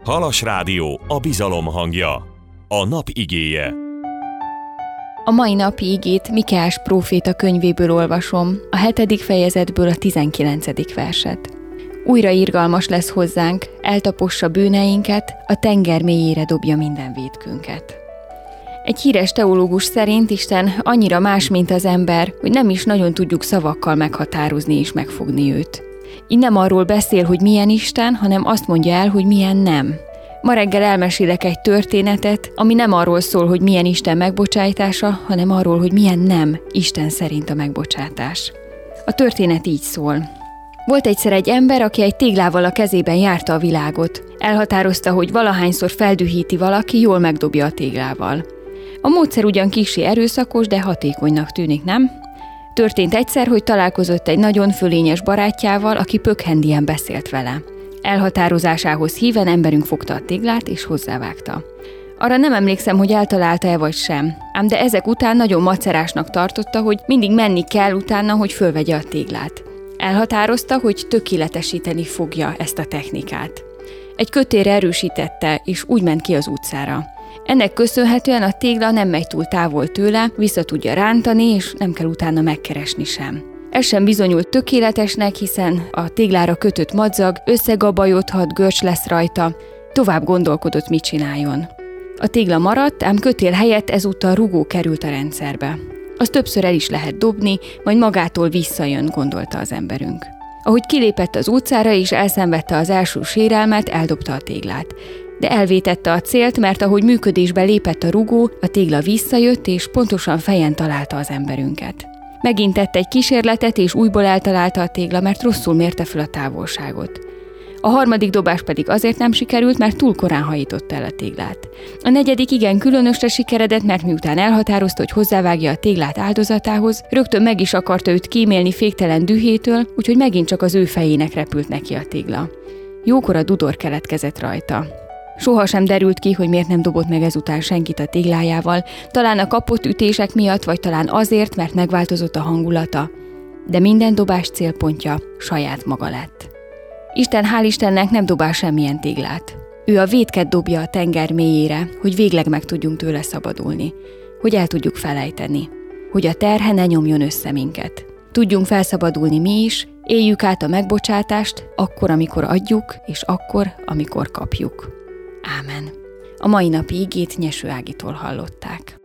Halas Rádió, a bizalom hangja. A nap igéje. A mai napi igét Mikeás próféta könyvéből olvasom, a 7. fejezetből a 19. verset. Újra irgalmas lesz hozzánk, eltapossa bűneinket, a tenger mélyére dobja minden vétkünket. Egy híres teológus szerint Isten annyira más, mint az ember, hogy nem is nagyon tudjuk szavakkal meghatározni és megfogni őt. Így nem arról beszél, hogy milyen Isten, hanem azt mondja el, hogy milyen nem. Ma reggel elmesélek egy történetet, ami nem arról szól, hogy milyen Isten megbocsájtása, hanem arról, hogy milyen nem Isten szerint a megbocsátás. A történet így szól. Volt egyszer egy ember, aki egy téglával a kezében járta a világot. Elhatározta, hogy valahányszor feldühíti valaki, jól megdobja a téglával. A módszer ugyan kissé erőszakos, de hatékonynak tűnik, nem? Történt egyszer, hogy találkozott egy nagyon fölényes barátjával, aki pökhendien beszélt vele. Elhatározásához híven emberünk fogta a téglát és hozzávágta. Arra nem emlékszem, hogy eltalálta-e vagy sem, ám de ezek után nagyon macerásnak tartotta, hogy mindig menni kell utána, hogy fölvegye a téglát. Elhatározta, hogy tökéletesíteni fogja ezt a technikát. Egy kötélre erősítette, és úgy ment ki az utcára. Ennek köszönhetően a tégla nem megy túl távol tőle, vissza tudja rántani, és nem kell utána megkeresni sem. Ez sem bizonyult tökéletesnek, hiszen a téglára kötött madzag összegabajodhat, görcs lesz rajta, tovább gondolkodott, mit csináljon. A tégla maradt, ám kötél helyett ezúttal rugó került a rendszerbe. Azt többször el is lehet dobni, majd magától visszajön, gondolta az emberünk. Ahogy kilépett az utcára és elszenvedte az első sérelmet, eldobta a téglát. De elvétette a célt, mert ahogy működésbe lépett a rugó, a tégla visszajött és pontosan fejen találta az emberünket. Megint tett egy kísérletet, és újból eltalálta a tégla, mert rosszul mérte fel a távolságot. A harmadik dobás pedig azért nem sikerült, mert túl korán hajította el a téglát. A negyedik igen különösre sikeredett, mert miután elhatározta, hogy hozzávágja a téglát áldozatához, rögtön meg is akarta őt kímélni féktelen dühétől, úgyhogy megint csak az ő fejének repült neki a tégla. Jókora dudor keletkezett rajta. Soha sem derült ki, hogy miért nem dobott meg ezután senkit a téglájával, talán a kapott ütések miatt, vagy talán azért, mert megváltozott a hangulata. De minden dobás célpontja saját maga lett. Isten hál' Istennek nem dobál semmilyen téglát. Ő a vétket dobja a tenger mélyére, hogy végleg meg tudjunk tőle szabadulni, hogy el tudjuk felejteni, hogy a terhe ne nyomjon össze minket. Tudjunk felszabadulni mi is, éljük át a megbocsátást, akkor, amikor adjuk, és akkor, amikor kapjuk. Ámen. A mai napi igét Nyeső Ágitól hallották.